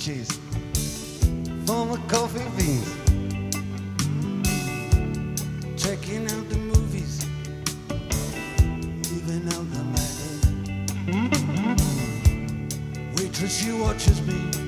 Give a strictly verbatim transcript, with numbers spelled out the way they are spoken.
cheese for my coffee beans. Checking out the movies, leaving out the magazine. Waitress, she watches me